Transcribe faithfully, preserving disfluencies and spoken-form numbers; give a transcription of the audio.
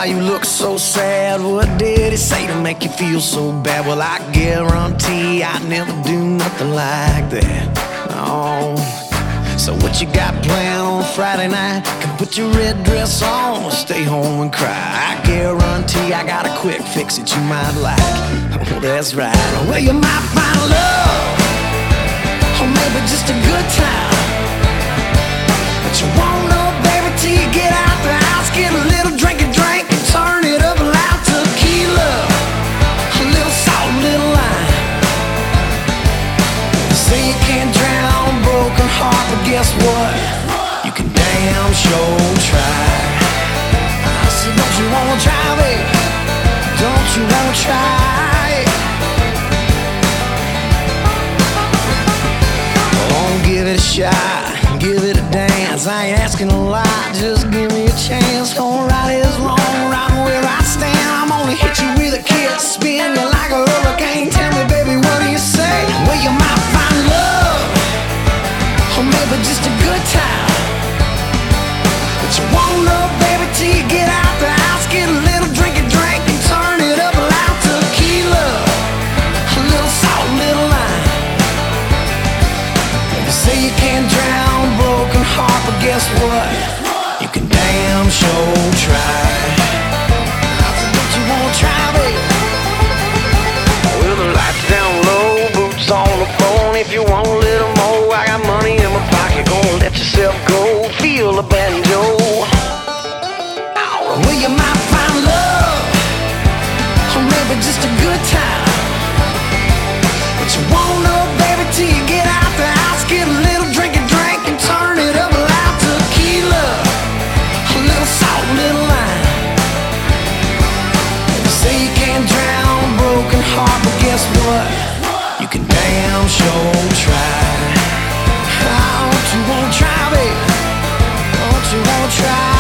you look so sad? What did he say to make you feel so bad? Well, I guarantee I'd never do nothing like that. Oh, so what you got planned on Friday night? Can put your red dress on or stay home and cry. I guarantee I got a quick fix that you might like. Oh, that's right. Well, you might find love, or maybe just a good time, but you won't know, baby, till you get out the house. Get a little drink and drink and turn it up loud. Tequila, a little salt, a little lime. Say you can't drown a broken heart, but guess what? You can damn sure try. I said, don't you wanna try, baby? Don't you wanna try? Oh, give it a shot, give it a dance. I ain't asking a lot, just give me a chance. Gonna right is wrong, right where I stand. I'm gonna hit you with a kiss, spin you like a hurricane. Tell me, baby, what do you say? Well, you might find love, or maybe just a good time, but you won't know, baby, till you get out the house. Get a little drink and drink and turn it up loud. Tequila, a little salt, a little lime. They say you can't drown a broken heart, but guess what? You can damn sure try. I said, don't you wanna try, baby? Well, the lights down low, boots on the phone. If you want a little more, I got money in my pocket. Gonna let yourself go, feel the banjo. Well, you might find love, or maybe just a good time, but you won't know, baby, till you get out the house. Get a little drink and drink and turn it up loud. Tequila, a little salt, a little lime. They say you can't drown a broken heart, but guess what? You can damn sure try. Oh, don't you wanna try, baby? Don't you wanna try?